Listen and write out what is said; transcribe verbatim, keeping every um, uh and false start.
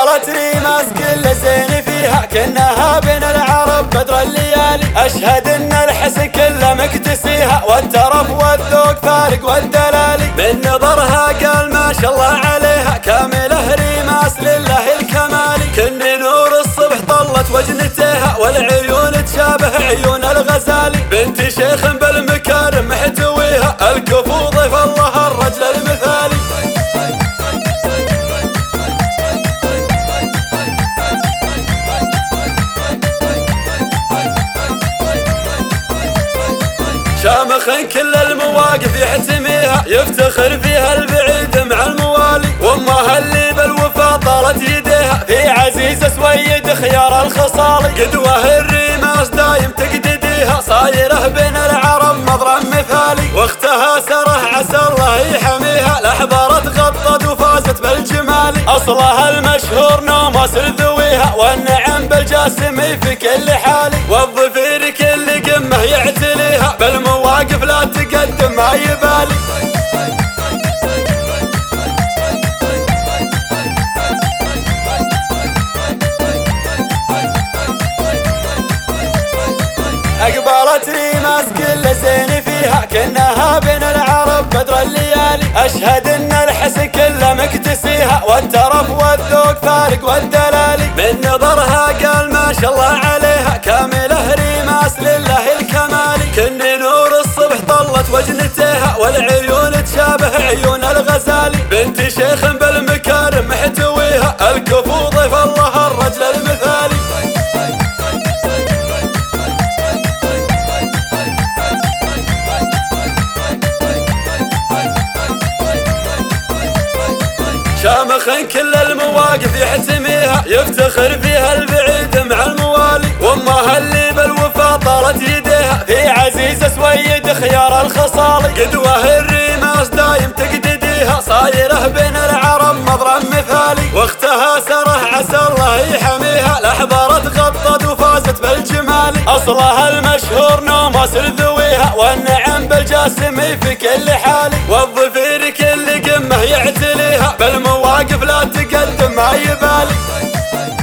عبارة ريماس كل زين فيها، كنها بين العرب بدر الليالي. أشهد إن الحسن كله مكتسيها، والترف والذوق فارق والدلالي. من نظرها قال ما شاء الله عليها، كامله ريماس لله الكمالي. كن نور الصبح طلت وجنتها، والعيون تشابه عيون الغزالي. بنت شيخ بالمكارم محتويها، الكفو ضيف الله الرجل المثالي. شامخ كل المواقف يحتميها، يفتخر فيها البعيد مع الموالي. وامها اللي بالوفا طالت يديها، في عزيز سويد خيار الخصالي. قدوه الريماس دايم تقتديها، صايره بين العرب مضرب مثالي. واختها سره عسى الله يحميها، الاحبار تغطت وفازت بالجمالي. اصلها المشهور نوماس الذويها، والنعم بالجاسمي في كل حالي. والظفير كل قمه يعتليها، بالمواقف لا تقدم ما يبالي. أقبلت ريماس كل زين فيها، كنها بين العرب بدر الليالي. أشهد إن الحسن كله مكتسيها، والترف والذوق فارق والدلالي. من نظرها قال ما شاء الله عليها، كامله ريماس لله الكمالي. كن نور الصبح طلت وجنتها، والعيون تشابه عيون الغزالي. بنت شيخ بالمكارم محتويها، الكفو ضيف الله الرجل المثالي. شامخ كل المواقف يحتميها، يفتخر فيها البعيد مع الموالي. وامها اللي بالوفا طالت يديها، في عزيز سويد خيار الخصالي. قدوه الريماس دايم تقتديها، صايره بين العرب مضرب مثالي. واختها سره عسى الله يحميها، الاحبار تغطت وفازت بالجمالي. اصلها المشهور نوماس الذويها، والنعم بالجاسمي في كل حالي. والظفير كل قمه يعتليها، بالمواقف لا تقدم ما يبالي.